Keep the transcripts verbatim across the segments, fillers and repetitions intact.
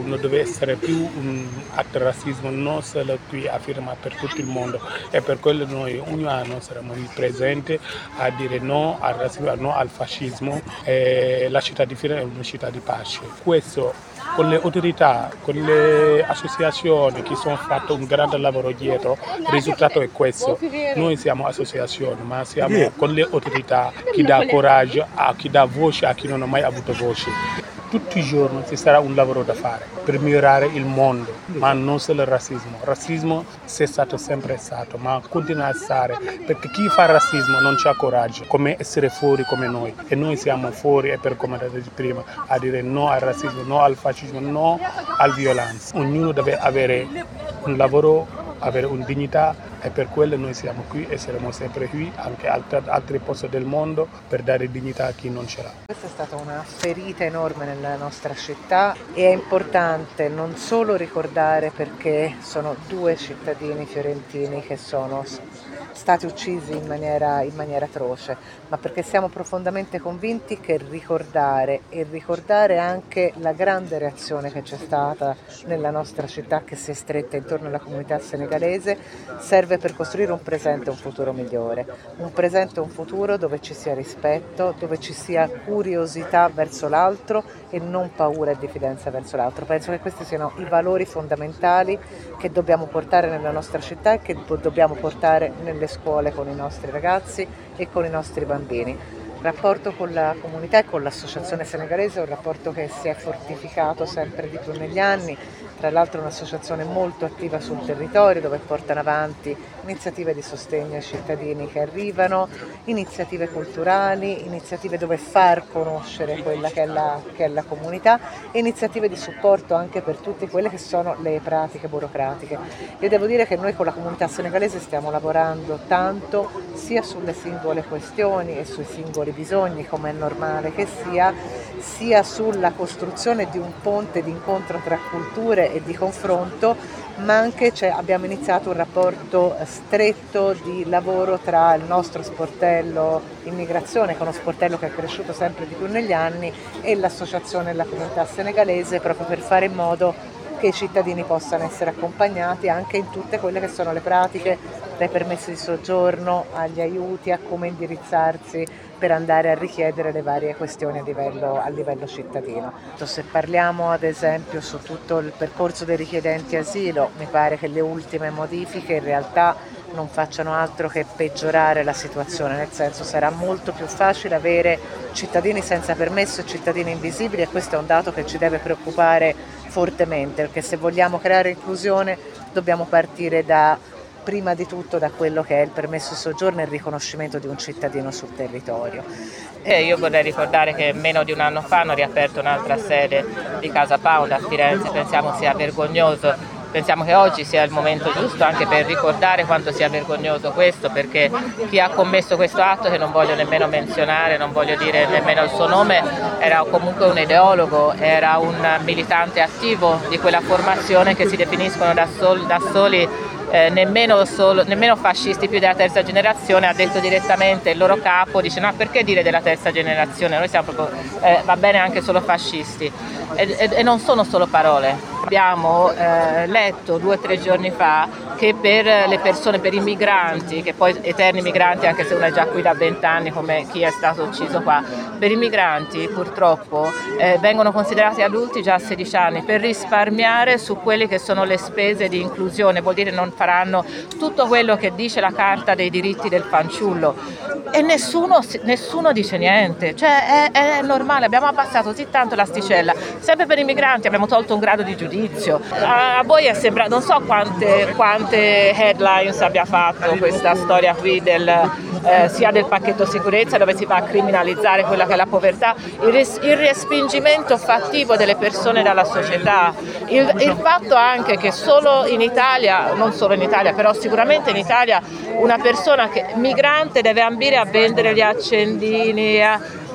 non deve essere più un atto razzismo, non solo qui a Firma, per tutto il mondo, e per quello noi ogni anno saremo lì presenti a dire no al razzismo, no al fascismo. E la città di Firma è una città di pace. Questo con le autorità, con le associazioni che sono fatto un grande lavoro dietro, il risultato è questo. Noi siamo associazioni, ma siamo con le autorità che dà coraggio a chi dà voce a chi non ha mai avuto voce. Tutti i giorni ci sarà un lavoro da fare per migliorare il mondo, ma non solo il razzismo. Il razzismo è stato sempre stato, ma continua a stare, perché chi fa razzismo non ha coraggio, come essere fuori come noi. E noi siamo fuori, e per come ho detto prima, a dire no al razzismo, no al fascismo, no alla violenza. Ognuno deve avere un lavoro, avere una dignità, e per quello noi siamo qui e saremo sempre qui, anche in altri posti del mondo, per dare dignità a chi non ce l'ha. Questa è stata una ferita enorme nella nostra città e è importante non solo ricordare, perché sono due cittadini fiorentini che sono stati uccisi in maniera, in maniera atroce, ma perché siamo profondamente convinti che ricordare e ricordare anche la grande reazione che c'è stata nella nostra città, che si è stretta intorno alla comunità senegalese, serve per costruire un presente e un futuro migliore, un presente e un futuro dove ci sia rispetto, dove ci sia curiosità verso l'altro e non paura e diffidenza verso l'altro. Penso che questi siano i valori fondamentali che dobbiamo portare nella nostra città e che dobbiamo portare nelle scuole con i nostri ragazzi e con i nostri bambini. Il rapporto con la comunità e con l'associazione senegalese è un rapporto che si è fortificato sempre di più negli anni, tra l'altro è un'associazione molto attiva sul territorio, dove portano avanti iniziative di sostegno ai cittadini che arrivano, iniziative culturali, iniziative dove far conoscere quella che è la, che è la comunità e iniziative di supporto anche per tutte quelle che sono le pratiche burocratiche. Io devo dire che noi con la comunità senegalese stiamo lavorando tanto sia sulle singole questioni e sui singoli bisogni, come è normale che sia, sia sulla costruzione di un ponte di incontro tra culture e di confronto, ma anche cioè, abbiamo iniziato un rapporto stretto di lavoro tra il nostro sportello immigrazione, che è uno sportello che è cresciuto sempre di più negli anni, e l'associazione della comunità senegalese, proprio per fare in modo che i cittadini possano essere accompagnati anche in tutte quelle che sono le pratiche, dai permessi di soggiorno agli aiuti, a come indirizzarsi per andare a richiedere le varie questioni a livello, a livello cittadino. Se parliamo ad esempio su tutto il percorso dei richiedenti asilo, mi pare che le ultime modifiche in realtà non facciano altro che peggiorare la situazione, nel senso sarà molto più facile avere cittadini senza permesso e cittadini invisibili, e questo è un dato che ci deve preoccupare fortemente, perché se vogliamo creare inclusione dobbiamo partire da prima di tutto da quello che è il permesso di soggiorno e il riconoscimento di un cittadino sul territorio. E io vorrei ricordare che meno di un anno fa hanno riaperto un'altra sede di Casa Pound a Firenze, pensiamo sia vergognoso. Pensiamo che oggi sia il momento giusto anche per ricordare quanto sia vergognoso questo, perché chi ha commesso questo atto, che non voglio nemmeno menzionare, non voglio dire nemmeno il suo nome, era comunque un ideologo, era un militante attivo di quella formazione che si definiscono da, sol, da soli Eh, nemmeno, solo, nemmeno fascisti più della terza generazione. Ha detto direttamente il loro capo, dice no, perché dire della terza generazione, noi siamo proprio, eh, va bene anche solo fascisti, e, e, e non sono solo parole. Abbiamo eh, letto due o tre giorni fa che per le persone, per i migranti, che poi eterni migranti anche se uno è già qui da vent'anni come chi è stato ucciso qua, per i migranti purtroppo eh, vengono considerati adulti già a sedici anni per risparmiare su quelle che sono le spese di inclusione, vuol dire non faranno tutto quello che dice la Carta dei diritti del fanciullo, e nessuno, nessuno dice niente, cioè è, è normale, abbiamo abbassato così tanto l'asticella, sempre per i migranti abbiamo tolto un grado di giudizio. A, a voi è sembrato, non so quante, quante headlines abbia fatto questa storia qui del, eh, sia del pacchetto sicurezza, dove si va a criminalizzare quella che è la povertà, il, res, il respingimento fattivo delle persone dalla società, il, il fatto anche che solo in Italia, non solo in Italia, però sicuramente in Italia una persona che, migrante deve ambire a vendere gli accendini, a,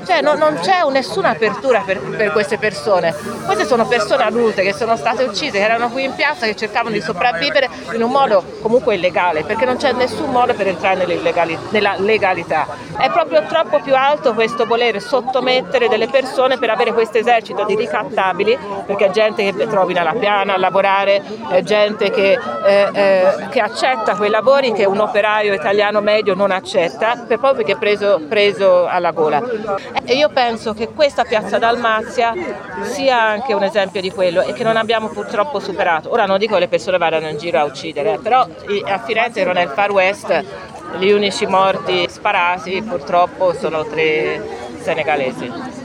Cioè non, non c'è nessuna apertura per, per queste persone. Queste sono persone adulte che sono state uccise, che erano qui in piazza, che cercavano di sopravvivere in un modo comunque illegale, perché non c'è nessun modo per entrare nella legalità. È proprio troppo più alto questo voler sottomettere delle persone per avere questo esercito di ricattabili, perché è gente che trovi nella piana a lavorare, è gente che, eh, eh, che accetta quei lavori che un operaio italiano medio non accetta, per proprio perché è preso, preso alla gola. E io penso che questa piazza Dalmazia sia anche un esempio di quello e che non abbiamo purtroppo superato. Ora non dico che le persone vadano in giro a uccidere, però a Firenze, che non è il Far West, gli unici morti sparati purtroppo sono tre senegalesi.